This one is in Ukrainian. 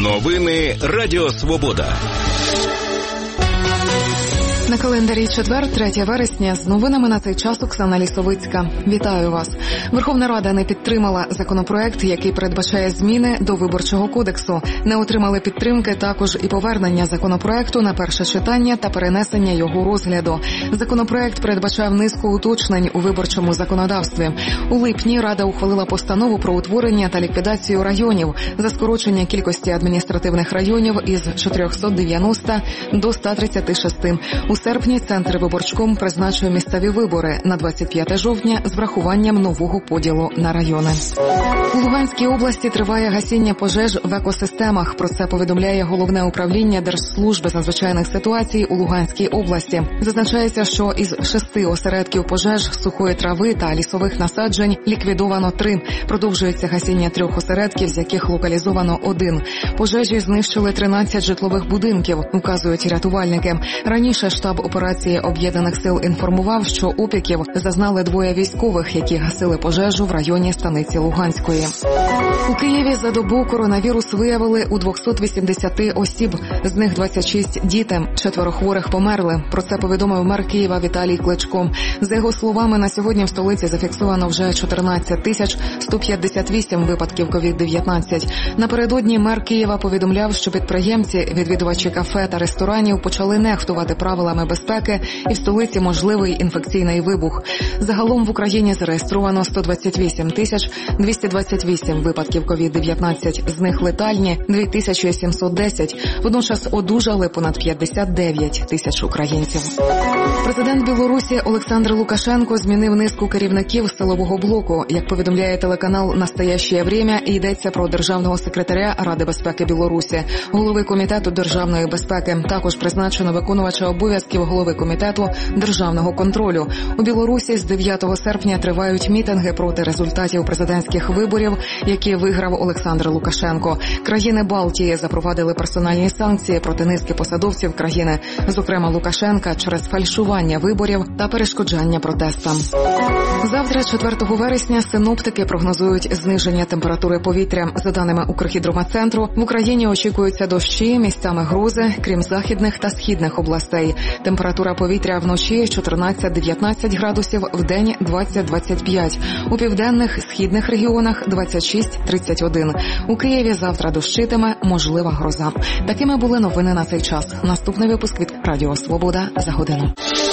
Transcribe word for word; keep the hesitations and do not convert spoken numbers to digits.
Новини Радіо Свобода. На календарі четвер, третє вересня, з новинами на цей час Оксана Лісовицька. Вітаю вас. Верховна Рада не підтримала законопроект, який передбачає зміни до Виборчого кодексу. Не отримали підтримки також і повернення законопроекту на перше читання та перенесення його розгляду. Законопроект передбачав низку уточнень у виборчому законодавстві. У липні Рада ухвалила постанову про утворення та ліквідацію районів, за скорочення кількості адміністративних районів із чотирьохсот дев'яноста до ста тридцяти шести. У серпні Центр виборчком призначив місцеві вибори на двадцять п'яте жовтня з врахуванням нового поділу на райони. У Луганській області триває гасіння пожеж в екосистемах. Про це повідомляє Головне управління Держслужби з надзвичайних ситуацій у Луганській області. Зазначається, що із шести осередків пожеж сухої трави та лісових насаджень ліквідовано три. Продовжується гасіння трьох осередків, з яких локалізовано один. Пожежі знищили тринадцять житлових будинків, указують рятувальники. Раніше штаб операції Об'єднаних сил інформував, що опіків зазнали двоє військових, які гасили пожежу в районі станиці Луганської. У Києві за добу коронавірус виявили у двохсот вісімдесяти осіб. З них двадцять шість – діти. Четверо хворих померли. Про це повідомив мер Києва Віталій Кличко. За його словами, на сьогодні в столиці зафіксовано вже чотирнадцять тисяч сто п'ятдесят вісім випадків ковід дев'ятнадцять. Напередодні мер Києва повідомляв, що підприємці, відвідувачі кафе та ресторанів почали нехтувати правилами безпеки і в столиці можливий інфекційний вибух. Загалом в Україні зареєстровано сто двадцять вісім тисяч двісті двадцять вісім випадків ковід дев'ятнадцять, з них летальні – дві тисячі сімсот десять. Водночас одужали понад п'ятдесят дев'ять тисяч українців. Президент Білорусі Олександр Лукашенко змінив низку керівників силового блоку. Як повідомляє телеканал «Настоящее время», йдеться про державного секретаря Ради безпеки Білорусі, голови Комітету державної безпеки. Також призначено виконувача обов'язків голови Комітету державного контролю. У Білорусі з дев'ятого серпня тривають мітинги проти результатів президентських виборів, які виграв Олександр Лукашенко. Країни Балтії запровадили персональні санкції проти низки посадовців країни, зокрема Лукашенка, через фальшування виборів та перешкоджання протестам. Завтра, четвертого вересня, синоптики прогнозують зниження температури повітря. За даними Укргідрометцентру, в Україні очікуються дощі, місцями грози, крім західних та східних областей. Температура повітря вночі чотирнадцять - дев'ятнадцять градусів, вдень двадцять - двадцять п'ять. У південних, східних регіонах двадцять шість - тридцять один. У Києві завтра дощитиме, можлива гроза. Такими були новини на цей час. Наступний випуск від Радіо Свобода за годину.